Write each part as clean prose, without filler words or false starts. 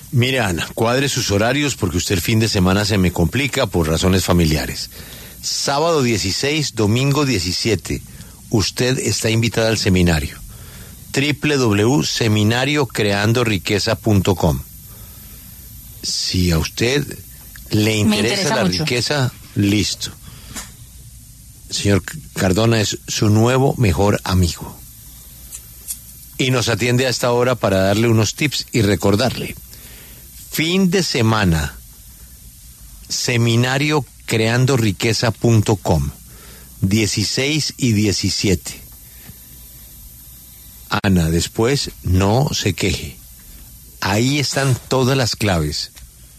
Mire, Ana, cuadre sus horarios porque usted el fin de semana se me complica por razones familiares. Sábado 16, domingo 17, usted está invitada al seminario. www.seminariocreandoriqueza.com. Si a usted le interesa la mucho. Riqueza, listo. Señor Cardona es su nuevo mejor amigo. Y nos atiende a esta hora para darle unos tips y recordarle. Fin de semana, seminariocreandoriqueza.com, 16 y 17. Ana, después no se queje. Ahí están todas las claves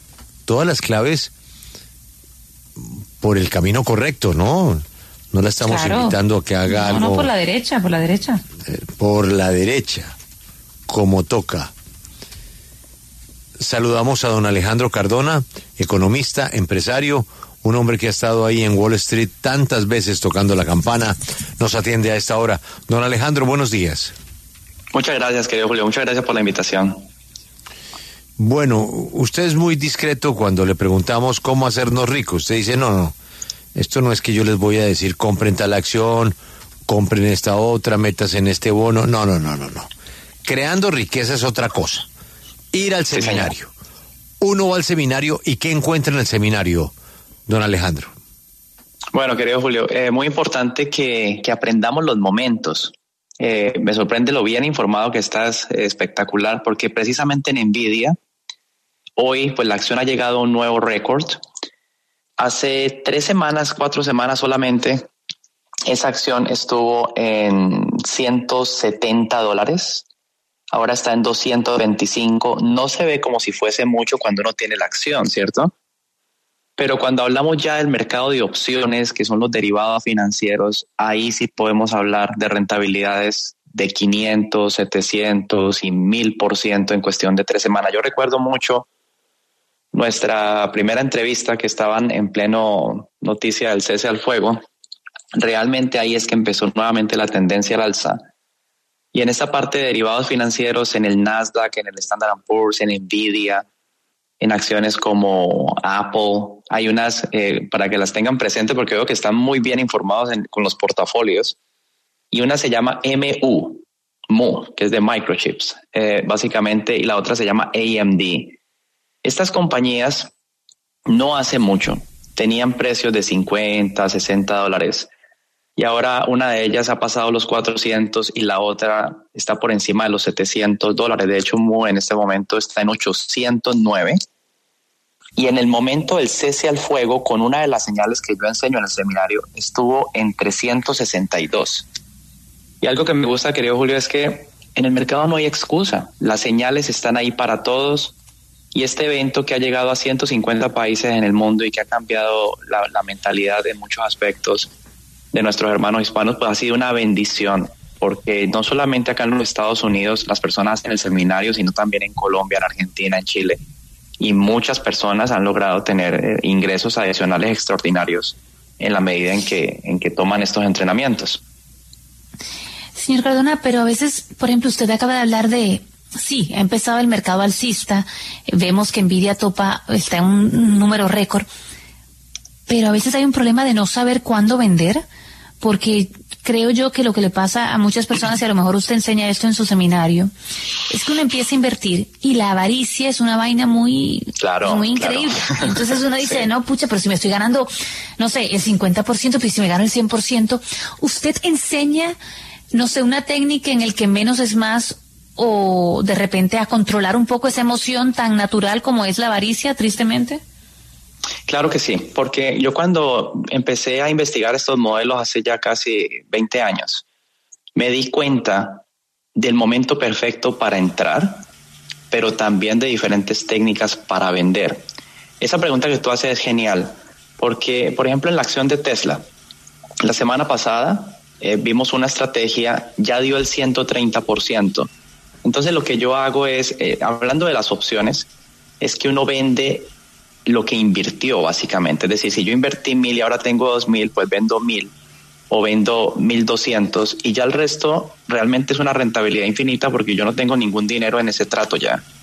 por el camino correcto, ¿no? No la estamos invitando a que haga algo. No, por la derecha. Por la derecha, como toca. Saludamos a don Alejandro Cardona, economista, empresario, un hombre que ha estado ahí en Wall Street tantas veces tocando la campana. Nos atiende a esta hora. Don Alejandro, buenos días. Muchas gracias, querido Julio. Muchas gracias por la invitación. Bueno, usted es muy discreto cuando le preguntamos cómo hacernos ricos. Usted dice, no, esto no es que yo les voy a decir compren tal acción, compren esta otra, metas en este bono. No. Creando riqueza es otra cosa. Ir al seminario. Sí, uno va al seminario y ¿qué encuentra en el seminario, don Alejandro? Bueno, querido Julio, muy importante que aprendamos los momentos. Me sorprende lo bien informado que estás, espectacular, porque precisamente en Nvidia, hoy pues la acción ha llegado a un nuevo récord. Hace 4 semanas solamente, esa acción estuvo en $170. Ahora está en 225. No se ve como si fuese mucho cuando uno tiene la acción, ¿cierto? Pero cuando hablamos ya del mercado de opciones, que son los derivados financieros, ahí sí podemos hablar de rentabilidades de 500, 700 y 1000% en cuestión de 3 semanas. Yo recuerdo mucho nuestra primera entrevista que estaban en pleno noticia del cese al fuego. Realmente ahí es que empezó nuevamente la tendencia al alza. Y en esta parte de derivados financieros, en el Nasdaq, en el Standard & Poor's, en Nvidia, en acciones como Apple, hay unas para que las tengan presentes porque veo que están muy bien informados con los portafolios. Y una se llama MU, que es de microchips, básicamente, y la otra se llama AMD. Estas compañías no hace mucho tenían precios de $50, $60. Y ahora una de ellas ha pasado los 400 y la otra está por encima de los $700. De hecho, MU en este momento está en 809. Y en el momento del cese al fuego, con una de las señales que yo enseño en el seminario, estuvo en 362. Y algo que me gusta, querido Julio, es que en el mercado no hay excusa. Las señales están ahí para todos. Y este evento que ha llegado a 150 países en el mundo y que ha cambiado la mentalidad en muchos aspectos de nuestros hermanos hispanos, pues ha sido una bendición, porque no solamente acá en los Estados Unidos las personas hacen el seminario, sino también en Colombia, en Argentina, en Chile, y muchas personas han logrado tener ingresos adicionales extraordinarios en la medida en que toman estos entrenamientos. Señor Cardona, pero a veces, por ejemplo, usted acaba de hablar de, sí, ha empezado el mercado alcista, vemos que Nvidia está en un número récord, pero a veces hay un problema de no saber cuándo vender, porque creo yo que lo que le pasa a muchas personas, y a lo mejor usted enseña esto en su seminario, es que uno empieza a invertir y la avaricia es una vaina muy increíble. Claro. Entonces uno dice, sí, no, pucha, pero si me estoy ganando, no sé, el 50%, pero si me gano el 100%, usted enseña, no sé, una técnica en el que menos es más, o de repente a controlar un poco esa emoción tan natural como es la avaricia, tristemente. Claro que sí, porque yo cuando empecé a investigar estos modelos hace ya casi 20 años, me di cuenta del momento perfecto para entrar, pero también de diferentes técnicas para vender. Esa pregunta que tú haces es genial, porque, por ejemplo, en la acción de Tesla, la semana pasada vimos una estrategia, ya dio el 130%. Entonces lo que yo hago es, hablando de las opciones, es que uno vende lo que invirtió básicamente. Es decir, si yo invertí 1,000 y ahora tengo 2,000, pues vendo 1,000 o vendo 1,200 y ya el resto realmente es una rentabilidad infinita porque yo no tengo ningún dinero en ese trato ya.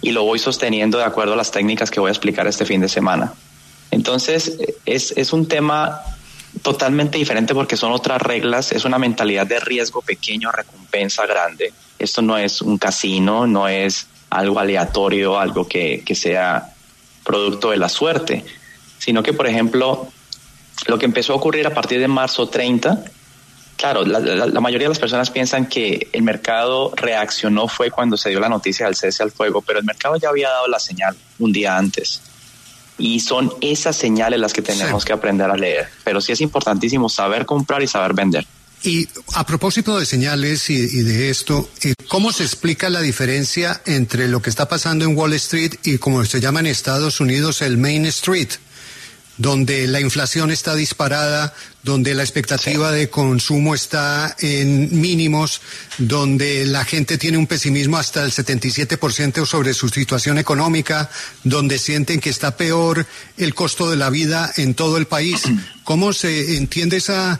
y lo voy sosteniendo de acuerdo a las técnicas que voy a explicar este fin de semana. Entonces, es un tema totalmente diferente porque son otras reglas, es una mentalidad de riesgo pequeño, recompensa grande. Esto no es un casino, no es algo aleatorio, algo que sea producto de la suerte, sino que, por ejemplo, lo que empezó a ocurrir a partir de marzo 30, claro, la mayoría de las personas piensan que el mercado reaccionó fue cuando se dio la noticia del cese al fuego, pero el mercado ya había dado la señal un día antes. Y son esas señales las que tenemos que aprender a leer. Pero sí es importantísimo saber comprar y saber vender. Y a propósito de señales y de esto, ¿cómo se explica la diferencia entre lo que está pasando en Wall Street y, como se llama en Estados Unidos, el Main Street, donde la inflación está disparada, donde la expectativa de consumo está en mínimos, donde la gente tiene un pesimismo hasta el 77% sobre su situación económica, donde sienten que está peor el costo de la vida en todo el país? ¿Cómo se entiende esa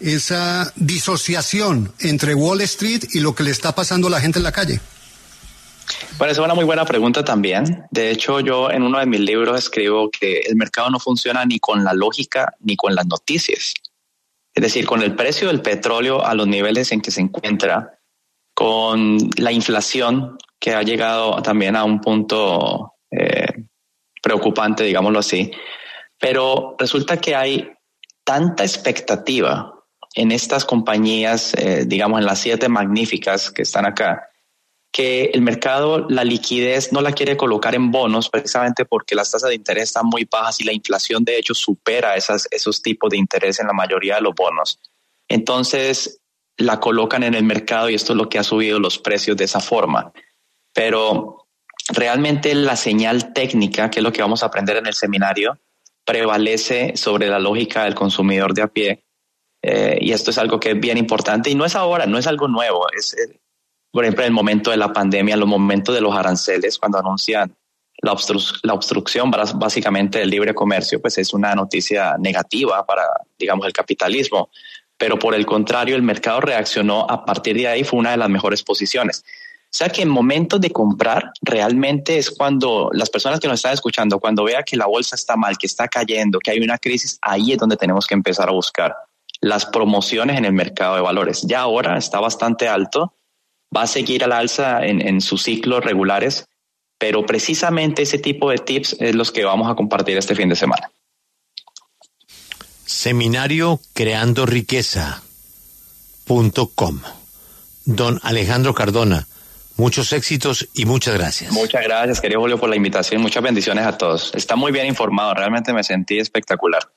disociación entre Wall Street y lo que le está pasando a la gente en la calle? Bueno, esa es una muy buena pregunta también. De hecho, yo en uno de mis libros escribo que el mercado no funciona ni con la lógica ni con las noticias. Es decir, con el precio del petróleo a los niveles en que se encuentra, con la inflación que ha llegado también a un punto preocupante, digámoslo así. Pero resulta que hay tanta expectativa en estas compañías, digamos en las 7 magníficas que están acá, que el mercado la liquidez no la quiere colocar en bonos precisamente porque las tasas de interés están muy bajas y la inflación de hecho supera esos tipos de interés en la mayoría de los bonos. Entonces la colocan en el mercado y esto es lo que ha subido los precios de esa forma. Pero realmente la señal técnica, que es lo que vamos a aprender en el seminario, prevalece sobre la lógica del consumidor de a pie. Y esto es algo que es bien importante y no es ahora, no es algo nuevo. Por ejemplo, en el momento de la pandemia, en los momentos de los aranceles, cuando anuncian la obstrucción básicamente del libre comercio, pues es una noticia negativa para, digamos, el capitalismo. Pero por el contrario, el mercado reaccionó a partir de ahí, fue una de las mejores posiciones. O sea que en momentos de comprar, realmente es cuando las personas que nos están escuchando, cuando vea que la bolsa está mal, que está cayendo, que hay una crisis, ahí es donde tenemos que empezar a buscar las promociones en el mercado de valores. Ya ahora está bastante alto. Va a seguir al alza en sus ciclos regulares, pero precisamente ese tipo de tips es los que vamos a compartir este fin de semana. Seminario creandoriqueza.com. Don Alejandro Cardona, muchos éxitos y muchas gracias. Muchas gracias, querido Julio, por la invitación. Muchas bendiciones a todos. Está muy bien informado, realmente me sentí espectacular.